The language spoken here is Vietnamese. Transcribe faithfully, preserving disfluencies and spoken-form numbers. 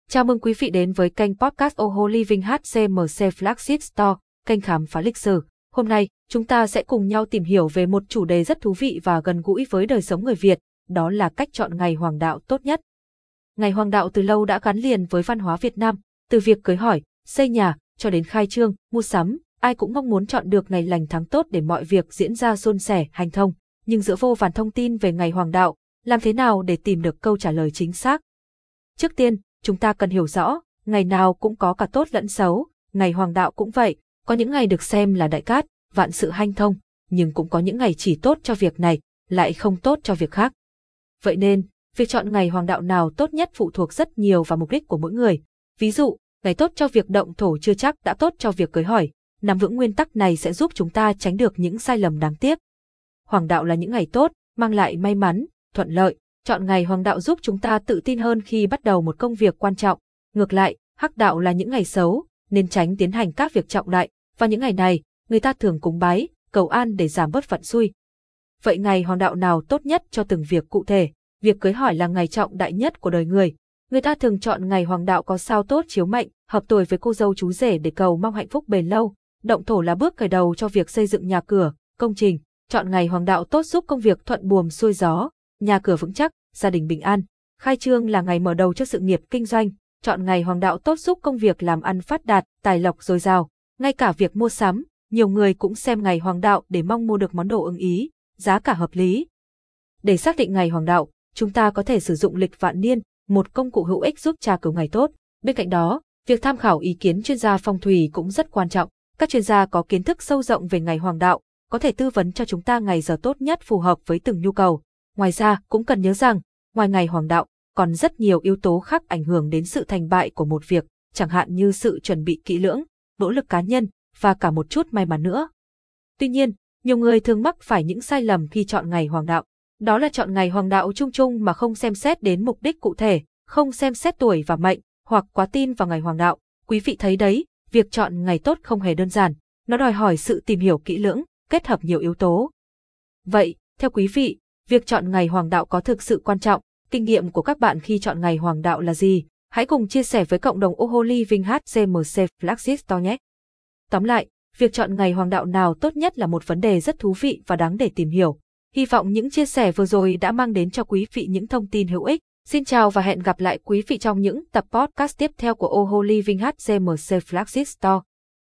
Chào mừng quý vị đến với kênh podcast Oho Living hát xê em xê Flagship Store, kênh khám phá lịch sử. Hôm nay, chúng ta sẽ cùng nhau tìm hiểu về một chủ đề rất thú vị và gần gũi với đời sống người Việt, đó là cách chọn ngày hoàng đạo tốt nhất. Ngày hoàng đạo từ lâu đã gắn liền với văn hóa Việt Nam, từ việc cưới hỏi, xây nhà, cho đến khai trương, mua sắm, ai cũng mong muốn chọn được ngày lành tháng tốt để mọi việc diễn ra suôn sẻ, hanh thông. Nhưng giữa vô vàn thông tin về ngày hoàng đạo, làm thế nào để tìm được câu trả lời chính xác? Trước tiên, chúng ta cần hiểu rõ, ngày nào cũng có cả tốt lẫn xấu, ngày hoàng đạo cũng vậy, có những ngày được xem là đại cát, vạn sự hanh thông, nhưng cũng có những ngày chỉ tốt cho việc này, lại không tốt cho việc khác. Vậy nên, việc chọn ngày hoàng đạo nào tốt nhất phụ thuộc rất nhiều vào mục đích của mỗi người. Ví dụ, ngày tốt cho việc động thổ chưa chắc đã tốt cho việc cưới hỏi, nắm vững nguyên tắc này sẽ giúp chúng ta tránh được những sai lầm đáng tiếc. Hoàng đạo là những ngày tốt, mang lại may mắn, thuận lợi. Chọn ngày hoàng đạo giúp chúng ta tự tin hơn khi bắt đầu một công việc quan trọng. Ngược lại, hắc đạo là những ngày xấu, nên tránh tiến hành các việc trọng đại. Và những ngày này, người ta thường cúng bái, cầu an để giảm bớt vận xui. Vậy ngày hoàng đạo nào tốt nhất cho từng việc cụ thể? Việc cưới hỏi là ngày trọng đại nhất của đời người. Người ta thường chọn ngày hoàng đạo có sao tốt chiếu mệnh, hợp tuổi với cô dâu chú rể để cầu mong hạnh phúc bền lâu. Động thổ là bước khởi đầu cho việc xây dựng nhà cửa, công trình. Chọn ngày hoàng đạo tốt giúp công việc thuận buồm xuôi gió, nhà cửa vững chắc, gia đình bình an. Khai trương là ngày mở đầu cho sự nghiệp kinh doanh. Chọn ngày hoàng đạo tốt giúp công việc làm ăn phát đạt, tài lộc dồi dào. Ngay cả việc mua sắm, nhiều người cũng xem ngày hoàng đạo để mong mua được món đồ ưng ý, giá cả hợp lý. Để xác định ngày hoàng đạo, chúng ta có thể sử dụng lịch vạn niên, một công cụ hữu ích giúp tra cứu ngày tốt. Bên cạnh đó, việc tham khảo ý kiến chuyên gia phong thủy cũng rất quan trọng. Các chuyên gia có kiến thức sâu rộng về ngày hoàng đạo, có thể tư vấn cho chúng ta ngày giờ tốt nhất phù hợp với từng nhu cầu. Ngoài ra, cũng cần nhớ rằng, ngoài ngày hoàng đạo, còn rất nhiều yếu tố khác ảnh hưởng đến sự thành bại của một việc, chẳng hạn như sự chuẩn bị kỹ lưỡng, nỗ lực cá nhân, và cả một chút may mắn nữa. Tuy nhiên, nhiều người thường mắc phải những sai lầm khi chọn ngày hoàng đạo. Đó là chọn ngày hoàng đạo chung chung mà không xem xét đến mục đích cụ thể, không xem xét tuổi và mệnh, hoặc quá tin vào ngày hoàng đạo. Quý vị thấy đấy, việc chọn ngày tốt không hề đơn giản, nó đòi hỏi sự tìm hiểu kỹ lưỡng, kết hợp nhiều yếu tố. Vậy, theo quý vị, việc chọn ngày hoàng đạo có thực sự quan trọng? Kinh nghiệm của các bạn khi chọn ngày hoàng đạo là gì? Hãy cùng chia sẻ với cộng đồng Oho Living hát xê em xê Flagship Store nhé! Tóm lại, việc chọn ngày hoàng đạo nào tốt nhất là một vấn đề rất thú vị và đáng để tìm hiểu. Hy vọng những chia sẻ vừa rồi đã mang đến cho quý vị những thông tin hữu ích. Xin chào và hẹn gặp lại quý vị trong những tập podcast tiếp theo của Oho Living hát xê em xê Flagship Store.